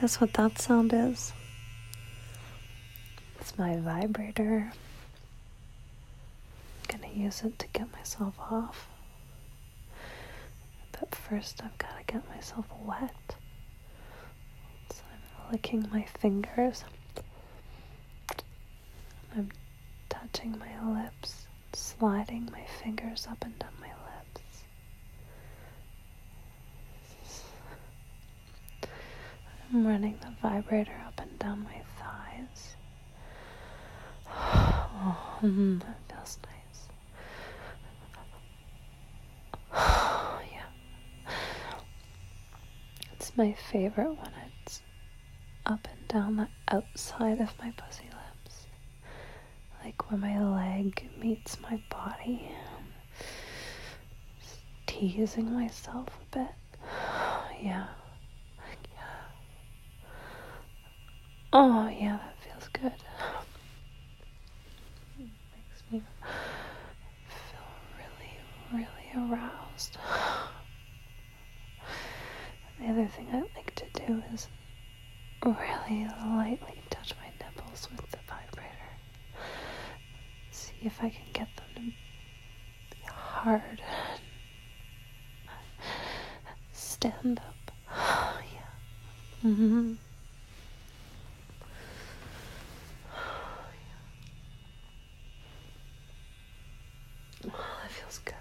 Guess what that sound is? It's my vibrator. I'm gonna use it to get myself off. But first I've gotta get myself wet. So I'm licking my fingers. I'm touching my lips, sliding my fingers up and down my lips. I'm running the vibrator up and down my thighs. Oh, that feels nice. Oh, yeah. It's my favorite when it's up and down the outside of my pussy lips. Like where my leg meets my body. Just teasing myself a bit. Yeah. Oh, yeah, that feels good. It makes me feel really, really aroused. The other thing I like to do is really lightly touch my nipples with the vibrator. See if I can get them to be hard. Stand up. Yeah. Mm-hmm. Oh, that feels good.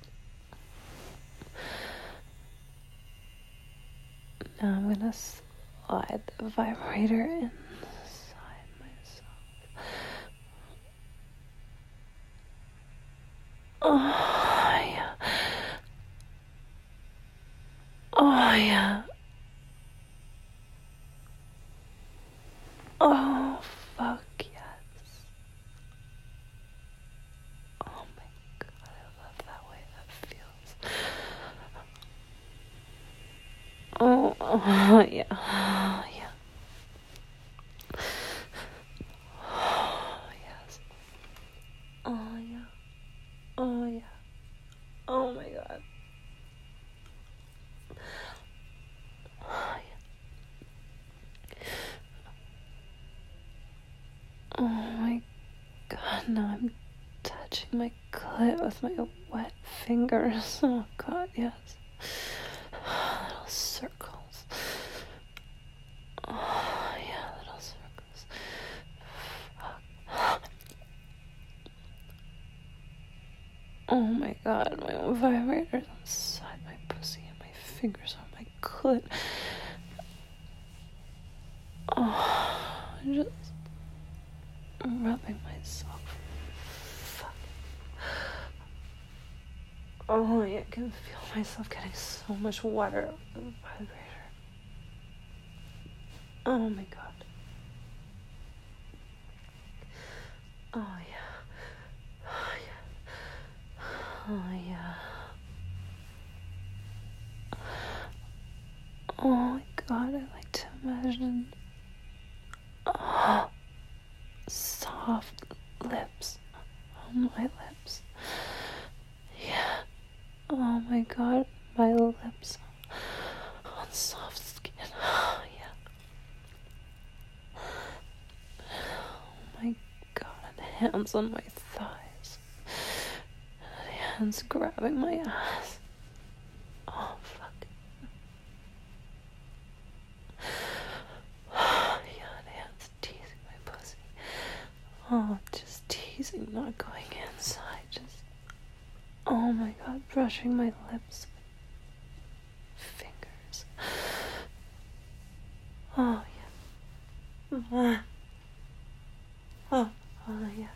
Now I'm gonna slide the vibrator inside myself. Oh, yeah. Oh, yeah. Oh, fuck yes. Oh my god, I love that way that feels. Oh, yeah. Oh, yeah. Oh, yes. Oh, yeah. Oh, yeah. Oh my god. Oh, yeah. Oh my god, now I'm touching my clit with my wet fingers. Oh god, yes. Little circles. Oh yeah, little circles. Oh my god, my vibrator's inside my pussy and my fingers on my clit. Oh, I'm just rubbing myself. Fuck. Oh, I can feel myself getting so much water on the vibrator. Oh my god. Oh yeah. Oh yeah. Oh yeah. Oh my god, I like to imagine soft lips on my lips. Yeah. Oh my god, my lips on soft skin. Oh yeah. Oh my god, and hands on my thighs. And hands grabbing my ass. Oh fuck. Yeah, and hands teasing my pussy. Oh, just teasing, not going inside. Just, oh my god, brushing my lips with fingers. Oh yeah. Oh yeah.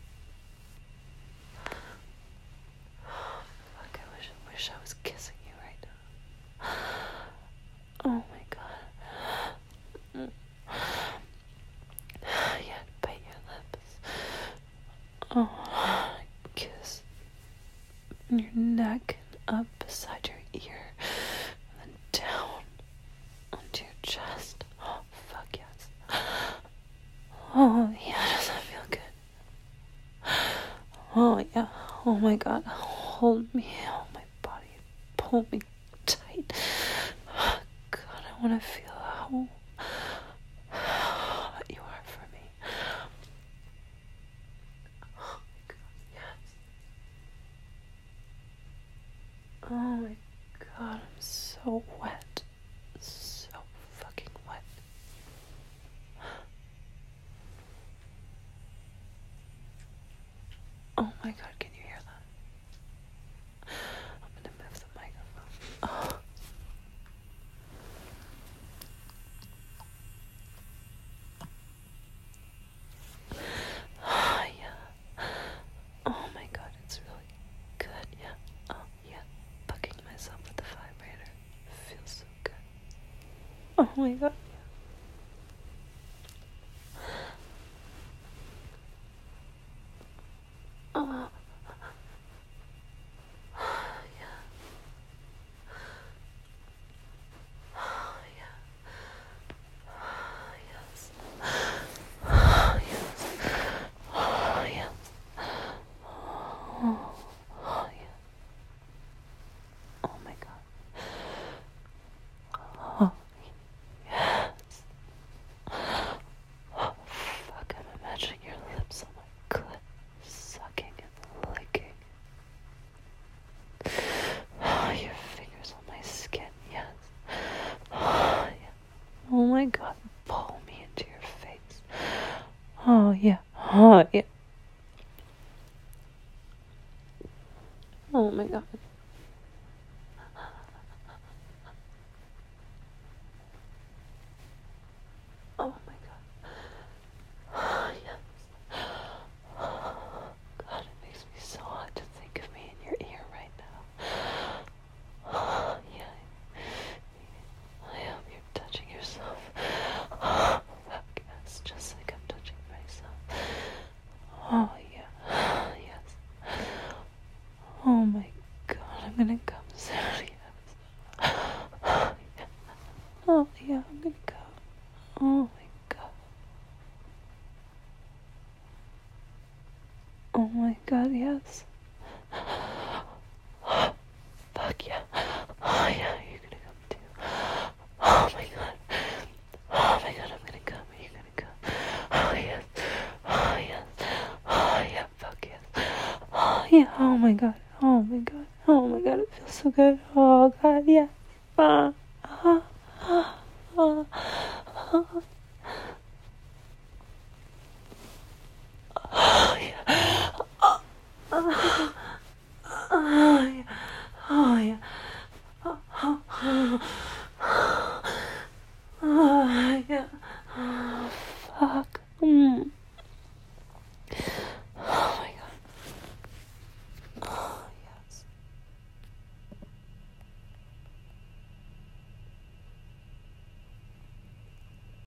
Oh, fuck, I wish I was kissing you right now. Oh my god. Yeah, bite your lips. Oh, kiss your neck and up beside your ear, and then down onto your chest. Oh, fuck yes. Oh, yeah, does that feel good? Oh, yeah. Oh my god. Hold me. Hold my body. Pull me tight. God, I want to feel how Oh my god. Oh. Yeah. Oh, yeah. Yes. Oh, yes. Oh, yes. Oh, yeah. Oh my god. Oh, yes. Oh, fuck, I'm imagining your lips on my clit, sucking and licking. Oh, your fingers on my skin, yes. Oh, yeah. Oh my god, pull me into your face. Oh, yeah. Oh, yeah. Oh my god. Oh my god. Oh, yes. God, it makes me so hot to think of me in your ear right now. Oh, yeah. I hope you're touching yourself. Oh, fuck yes, just like I'm touching myself. Oh, yeah. Yes. Oh my god, I'm gonna come soon. Yes. Oh, yeah. Oh, yeah, I'm gonna go. Oh my god. Oh my god, yes. Fuck yeah. Oh yeah, you're gonna come too. Oh my god. Oh my god, I'm gonna come. You're gonna come. Oh yes. Oh yes. Oh yeah, fuck yes. Oh yeah. Oh my god. Oh my god. Oh my god, it feels so good. Oh god, yeah. Ah. Ah. Ah. Ah. Ah. Oh yeah. Oh, oh, yeah. Oh yeah. Oh, oh, oh, oh, yeah. Oh, fuck.